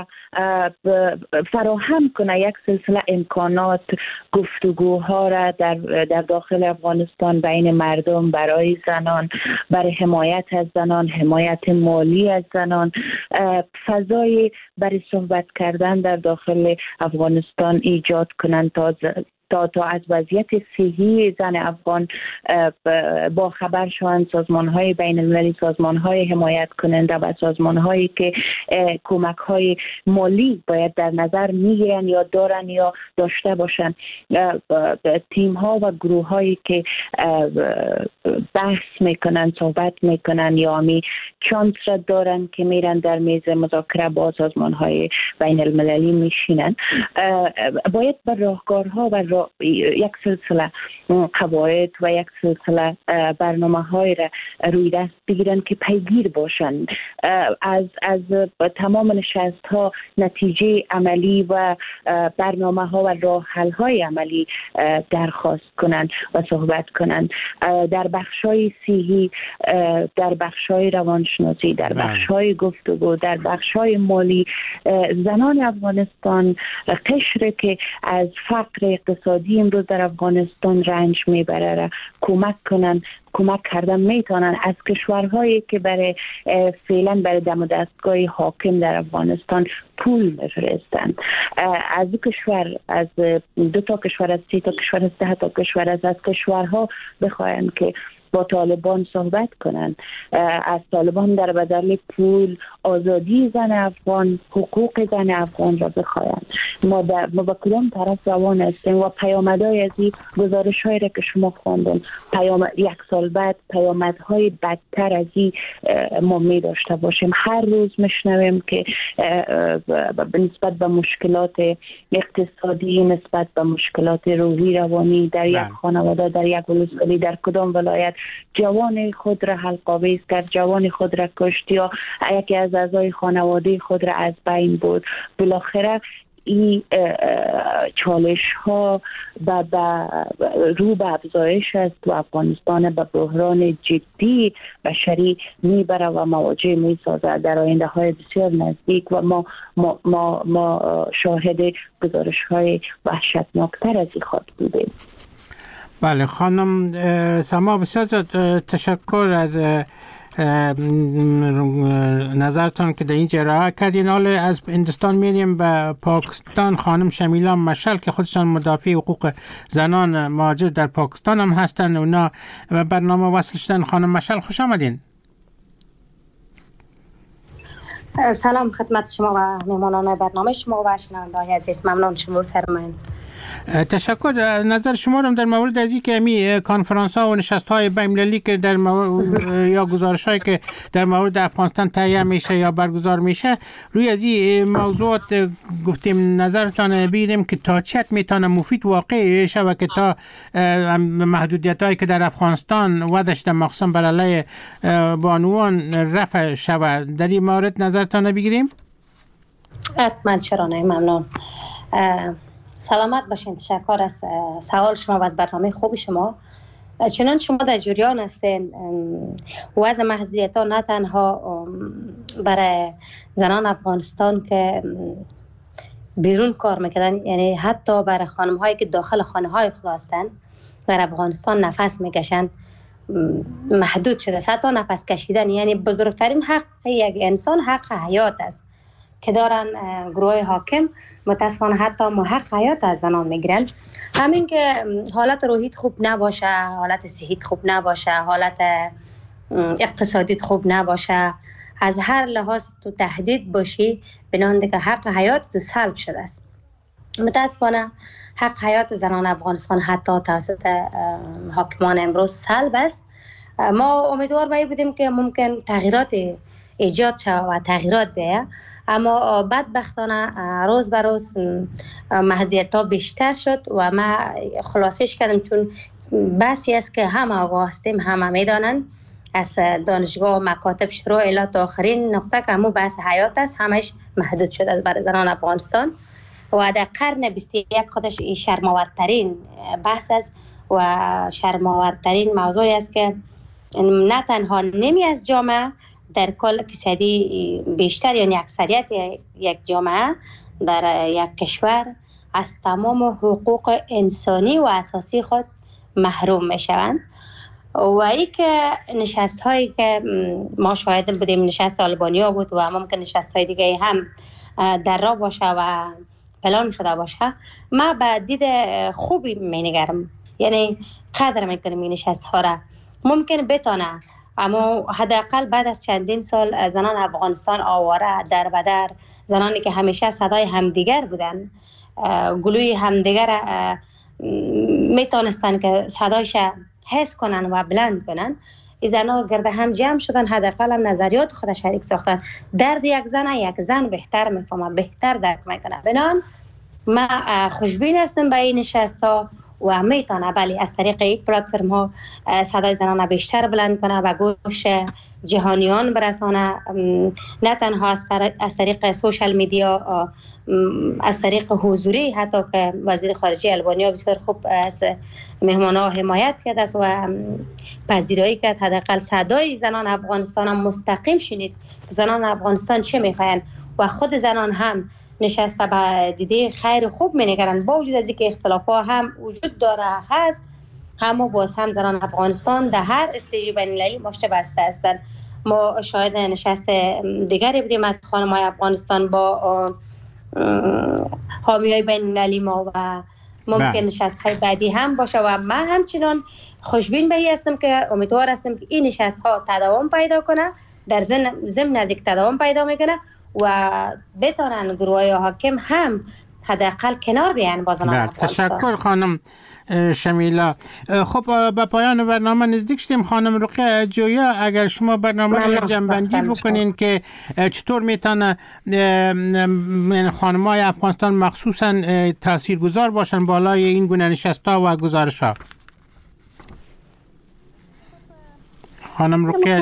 فراهم کنه یک سلسله امکانات گفتگوها را در داخل افغانستان بین مردم برای زنان، برای حمایت از زنان، حمایت مالی از زنان، فضای برای صحبت کردن در داخل افغانستان ایجاد کنند تا از وضعیت صحی زن افغان با خبر شوند. سازمان‌های بین المللی، سازمان‌های حمایت کننده و سازمان‌هایی که کمک‌های مالی باید در نظر می‌گیرن یا دارن یا داشته باشن، تیم‌ها و گروه‌هایی که بحث میکنن، صحبت میکنن یا می چانس را دارن که میرن در میز مذاکره با سازمان‌های بین المللی میشینن، باید بر راهکارها و یک سلسله قواعد و یک سلسله برنامه‌های را روی دست بگیرن که پیگیر باشن. از تمام نشست‌ها نتیجه عملی و برنامه‌ها و راه حل‌های عملی درخواست کنن و صحبت کنن. در بخش‌های صحی، در بخش‌های روانشناسی، در بخش‌های گفتگو، در بخش‌های مالی، زنان افغانستان قشری که از فقر اقتصادی امروز در افغانستان رنج میبره را کمک کردن میتونن. از کشورهایی که برای فعلا برای دم و دستگاه حاکم در افغانستان پول میفرستن، از دو کشور، از 2 تا کشور، از 3 تا کشور، از 10 تا کشور، از کشورها بخواین که با طالبان صحبت کنن، از طالبان در بدل پول آزادی زن افغان، حقوق زن افغان را بخواین. ما با کدام طرف روان هستیم و پیامدهای از این گزارش‌هایی را که شما خواندن، یک سال بعد پیامدهای بدتر از این ما می داشته باشیم. هر روز میشنویم که نسبت به مشکلات اقتصادی، نسبت به مشکلات روحی روانی در یک خانواده، در یک ولسوالی، در کدام ولایت جوان خود را حلق‌آویز کرد، جوان خود را کشت یا یکی از اعضای خانواده خود را از بین برد. بالاخره این چالش ها رو به افزایش است و افغانستان به بحران جدی بشری میبره و مواجه میسازد در آینده های بسیار نزدیک و ما شاهد گزارش های وحشتناکتر از این خواهد بودیم. بله خانم سما، بسیار تشکر از نظرتان که در این جراحه کردین. حالا از هندوستان میریم به پاکستان. خانم شمیلا مشعل که خودشان مدافع حقوق زنان مهاجر در پاکستان هم هستن، اونا به برنامه وصل شدن. خانم مشعل خوش آمدین. سلام خدمت شما و مهمانان برنامه شما و شنونده‌های عزیز. ممنون شما فرمایید. تشکر. نظر شما رو در مورد از اینکه می کنفرانس ها و نشست های بین المللی که در یا گزارش هایی که در مورد افغانستان تهیه میشه یا برگزار میشه، روی از این موضوعات گفتیم نظرتان بگیریم که تا چه میتونه مفید واقع شه و که تا محدودیت هایی که در افغانستان ودش در مخصوصا بر علیه بانوان رفع شود. در این مورد نظرتان بگیریم؟ حتما، چرا نه. ممنون. سلامت باشین. تشکر از سوال شما و از برنامه خوب شما. چنان شما در جریان هستین، وضع محدودیت ها نه تنها برای زنان افغانستان که بیرون کار میکردن، یعنی حتی برای خانم هایی که داخل خانه های خود هستن در افغانستان نفس میکشن محدود شده. حتی نفس کشیدن، یعنی بزرگترین حق یک انسان حق حیات است که دارن گروه حاکم متاسفانه حتی حق حیات از زنان میگیرن. همین که حالت روحیت خوب نباشه، حالت صحیت خوب نباشه، حالت اقتصادیت خوب نباشه، از هر لحاظ تو تهدید باشی، بنابراین دیگه حق حیات تو سلب شده است. متاسفانه حق حیات زنان افغانستان حتی توسط حاکمان امروز سلب است. ما امیدوار به بودیم که ممکن تغییرات ایجاد شود و تغییرات بیاید، اما بدبختانه روز به روز محدودیت ها بیشتر شد و ما خلاصش کردم چون بحثی است که همه آگاه هستیم، همه میدانن، از دانشگاه و مکاتب شروع الی تا آخرین نقطه که همون بحث حیات است، همش محدود شده است برای زنان افغانستان و در قرن 21 خودش این شرم‌آورترین بحث است و شرم‌آورترین موضوعی است که نه تنها نیمی از جامعه در کل فیصدی بیشتر یعنی اکثریت یک جامعه در یک کشور از تمام حقوق انسانی و اساسی خود محروم میشوند. و ای که نشست هایی که ما شاهد بودیم، نشست آلبانیا بود و ممکن نشست های دیگه هم در راه باشه و پلان شده باشه، ما به دید خوبی می نگرم، یعنی قدر میکنیم این نشست ها را. ممکن بتانه، اما حداقل بعد از چندین سال زنان افغانستان آواره در بدر، زنانی که همیشه صدای همدیگر بودن، گلوی همدیگر میتونستن که صدایش حس کنن و بلند کنن، این زنها گرد هم جمع شدن، حداقل هم نظریات خود شریک ساختن. درد یک زن بهتر میفهمه، بهتر درک میکنه. بنان ما خوشبین هستم به این نشست ها و میتونه بله از طریق این پلتفرم ها صدای زنان بیشتر بلند کنه و گوش جهانیان برسانه، نه تنها از طریق سوشال میدیا، از طریق حضوری، حتی که وزیر خارجه البانیا بسیار خوب از مهمان‌ها حمایت کرد است و پذیرایی کرد حداقل صدای زنان افغانستان هم مستقیم شنید که زنان افغانستان چه میخواین و خود زنان هم نشسته به دیده خیر خوب مینگرند، با وجود از اینکه اختلافات هم وجود داره هست، اما باز هم زنان افغانستان در هر استیج بین‌المللی مشت بسته هستند. ما شاهد نشست دیگری بودیم از خانم‌های افغانستان با حامی‌های بین‌المللی ما و ممکن نشست‌های بعدی هم باشه و من همچنان خوشبین به این هستم که امیدوار هستم که این نشست‌ها تداوم پیدا کنه، در ضمن از یک تداوم پیدا میکنه و بتونن گروه‌های حاکم هم حداقل کنار بیان با زنان افغانستان. تشکر خانم شمیلا. خب به پایان برنامه نزدیک شدیم. خانم رقیه جویا، اگر شما برنامه رو جمع‌بندی بکنین که چطور میتونه خانم‌های افغانستان مخصوصا تاثیرگذار باشن بالای این گونه نشست‌ها و گزارش‌ها. خانم رقیه.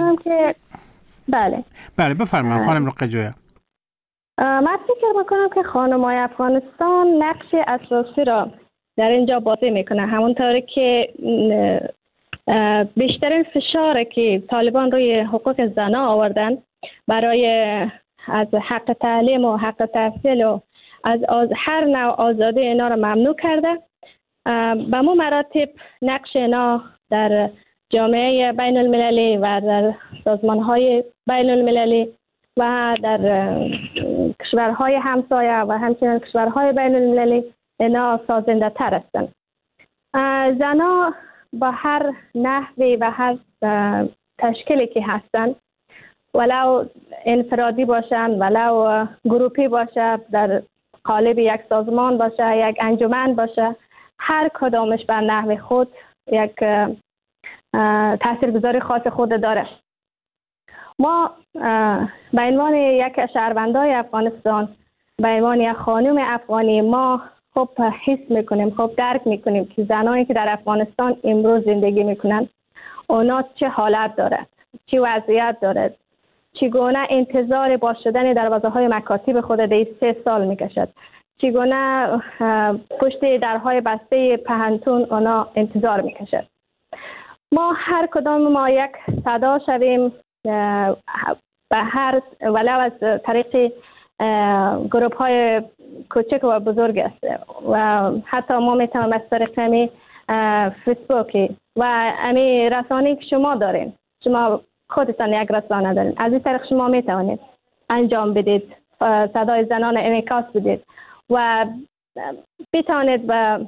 بله بفرمایید خانم رقیه جویا. من فکر میکنم که خانم‌های افغانستان نقش اساسی را در اینجا بازی میکنه، همونطوری که بیشترین فشار که طالبان روی حقوق زنان آوردن برای از حق تعلیم و حق تحصیل و از هر نوع آزادی اینا را ممنوع کرده. به مو مراتب نقش اینا در جامعه بین المللی و در سازمان‌های بین المللی و در کشورهای همسایه و همچنین کشورهای بین المللی اینا سازنده تر هستند. زنها با هر نحوی و هر تشکیلی که هستند، ولو انفرادی باشند ولو گروپی باشه، در قالب یک سازمان باشه، یک انجمن باشه، هر کدامش به نحو خود یک تاثیرگذاری خاص خود داره. ما به عنوان یک شهروندای افغانستان، به عنوان یک خانم افغانی، ما خوب حس میکنیم، خوب درک میکنیم که زنانی که در افغانستان امروز زندگی میکنن اونا چه حالت دارد، چه وضعیت دارد، چگونه انتظار باز شدن دروازه‌های مکاتب خود در 3 سال میکشد، چگونه پشت درهای بسته پهنتون اونا انتظار میکشد. ما هر کدام ما یک صدا شویم، به هر ولو از طریق گروپ های کوچک و بزرگ است و حتی ما میتونیم از طریق همی فیسبوکی و همی رسانه‌ای که شما دارین، شما خودتان یک رسانه دارین، از این طریق شما میتونید انجام بدید، صدای زنان انعکاس بدید و بتوانید به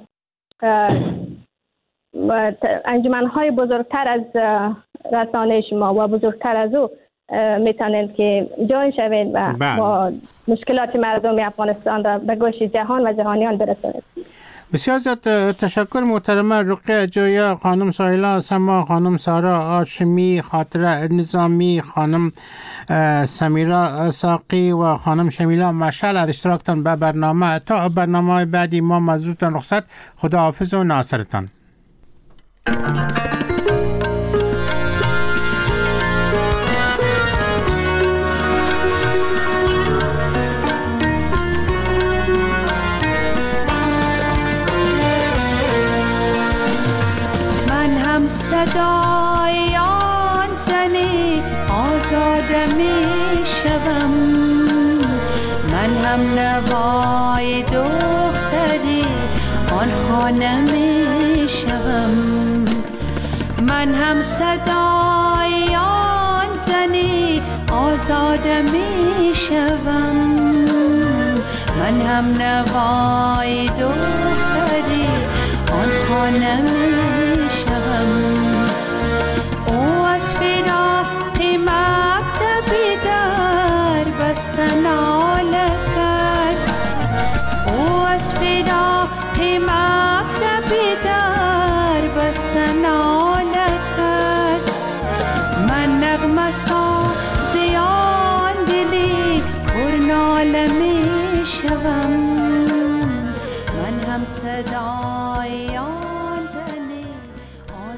انجمن‌های بزرگتر از رسانه شما و بزرگتر از او میتونید که جوین شوید و با مشکلات مردم افغانستان را به گوش جهان و جهانیان برسانید. بسیار زیاد تشکر محترمه رقیه جویا، خانم سایلا سما، خانم سارا هاشمی، خاطره نظامی، خانم سمیرا ساقی و خانم شمیلا مشعل از اشتراکتان به برنامه. تا برنامه بعدی ما مزودتان رخصت. خداحافظ و ناصرتان. صدای آن زنی آزاد آزاده می شوم. من هم نوای دختری آن خانه می شوم. من هم صدای آن زنی آزاده می شوم. من هم نوای دختری آن خانه می